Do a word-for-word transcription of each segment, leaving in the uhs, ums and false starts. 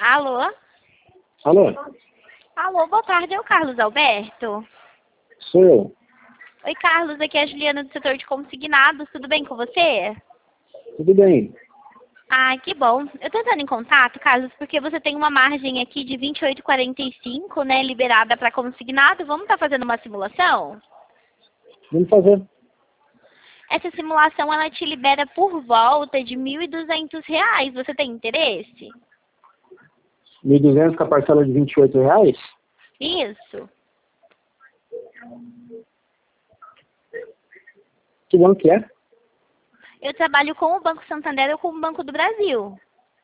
Alô? Alô? Alô, boa tarde, é o Carlos Alberto? Sou eu. Oi, Carlos, aqui é a Juliana do setor de consignados, tudo bem com você? Tudo bem. Ah, que bom. Eu tô entrando em contato, Carlos, porque você tem uma margem aqui de vinte e oito vírgula quarenta e cinco, né, liberada para consignado. Vamos estar fazendo uma simulação? Vamos fazer. Essa simulação, ela te libera por volta de mil e duzentos reais. Você tem interesse? mil e duzentos com a parcela de vinte e oito reais? Isso. Que banco que é? Eu trabalho com o Banco Santander ou com o Banco do Brasil.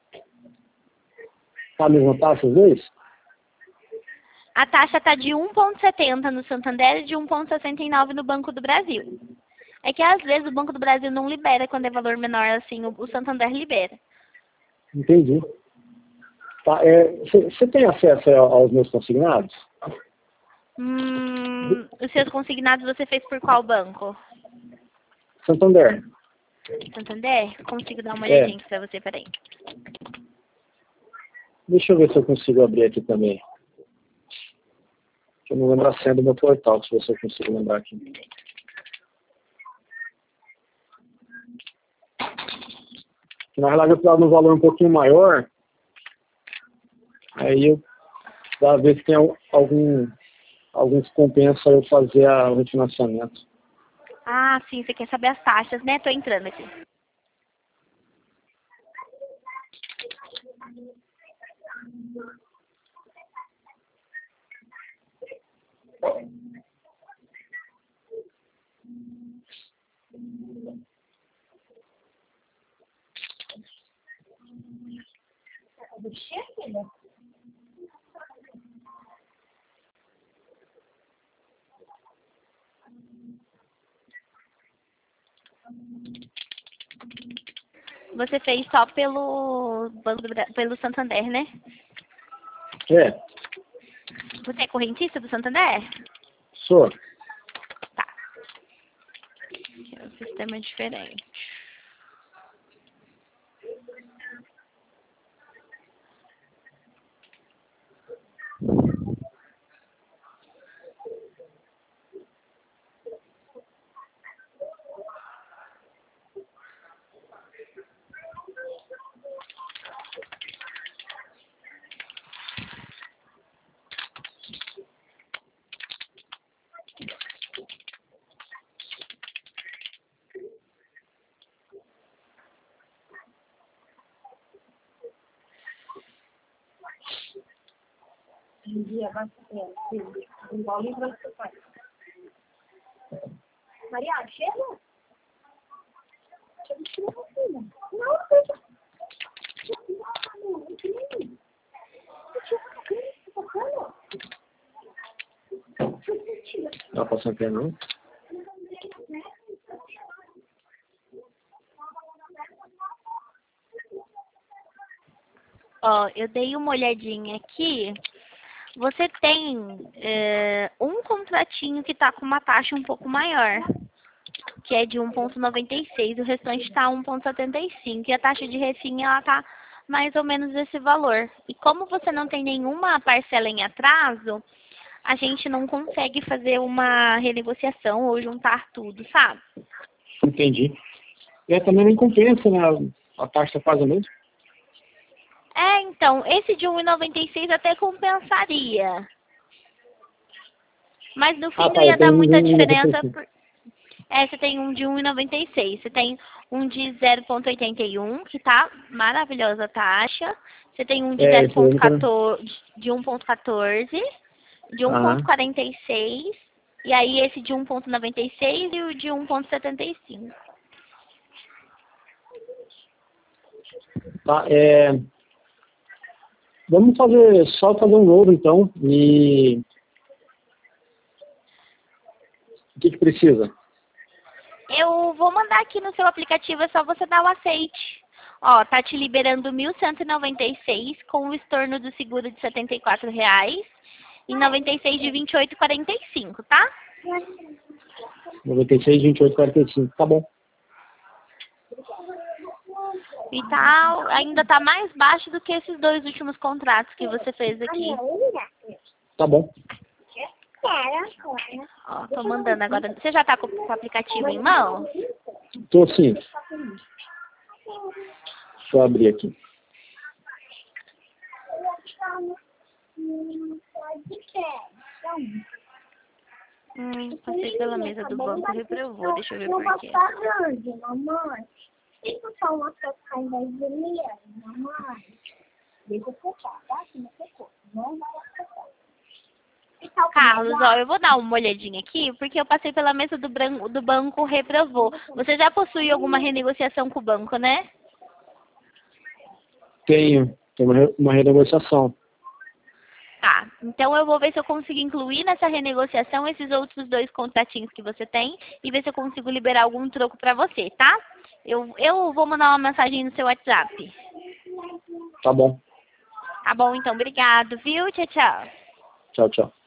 Tá a mesma taxa os dois? A taxa está de um vírgula setenta no Santander e de um vírgula sessenta e nove no Banco do Brasil. É que às vezes o Banco do Brasil não libera quando é valor menor assim, o o Santander libera. Entendi. Tá, você tem acesso a- aos meus consignados? Hum, os seus consignados você fez por qual banco? Santander. Santander? Consigo dar uma É. olhadinha aqui pra você, peraí. Deixa eu ver se eu consigo abrir aqui também. Eu não lembro a senha do meu portal, se você conseguir lembrar aqui. Na verdade, eu precisava de um valor um pouquinho maior. Aí eu, pra ver se tem al- algum, algum que compensa eu fazer a- o refinanciamento. Ah, sim, você quer saber as taxas, né? Tô entrando aqui. Você fez só pelo Banco do Bra- pelo Santander, né? É, Você é correntista do Santander? sou. Tá. É um sistema diferente. Maria, chega? Não tá passando pena, não? Ó, eu dei uma olhadinha aqui. Você tem é, um contratinho que tá com uma taxa um pouco maior, que é de um vírgula noventa e seis, o restante tá um vírgula setenta e cinco, e a taxa de refim, ela tá mais ou menos esse valor. E como você não tem nenhuma parcela em atraso, a gente não consegue fazer uma renegociação ou juntar tudo, sabe? Entendi. E também não compensa, né? A taxa faz a mesma. É, então, esse de um vírgula noventa e seis até compensaria. Mas no fim Ah, não tá, ia eu dar tenho um de muita um vírgula noventa diferença. e cinco. Por... É, você tem um de um vírgula noventa e seis. Você tem um de zero vírgula oitenta e um, que tá maravilhosa a taxa. Você tem um de É, zero esse aí vírgula eu não quero. quatorze, de um vírgula quatorze, de um vírgula Aham. quarenta e seis, e aí esse de um vírgula noventa e seis e o de um vírgula setenta e cinco. Tá, é... Vamos fazer, só fazer um novo, então. E o que que precisa? Eu vou mandar aqui no seu aplicativo, é só você dar o aceite. Ó, tá te liberando mil cento e noventa e seis com o estorno do seguro de setenta e quatro reais e noventa e seis de vinte e oito vírgula quarenta e cinco, tá? noventa e seis, vinte e oito, quarenta e cinco. Tá bom. E tá, ainda tá mais baixo do que esses dois últimos contratos que você fez aqui. Tá bom. Ó, tô mandando agora. Você já tá com o aplicativo em mão? Tô sim. Deixa eu abrir aqui. Hum, passei pela mesa do banco, reprovou. Deixa eu ver por quê. Carlos, ó, eu vou dar uma olhadinha aqui, porque eu passei pela mesa do, branco, do banco, reprovou. Você já possui alguma renegociação com o banco, né? Tenho. Tem uma, re- uma renegociação. Tá, então eu vou ver se eu consigo incluir nessa renegociação esses outros dois contratinhos que você tem e ver se eu consigo liberar algum troco pra você, tá? Eu, eu vou mandar uma mensagem no seu WhatsApp. Tá bom. Tá bom, então, obrigado, viu? Tchau, tchau. Tchau, tchau.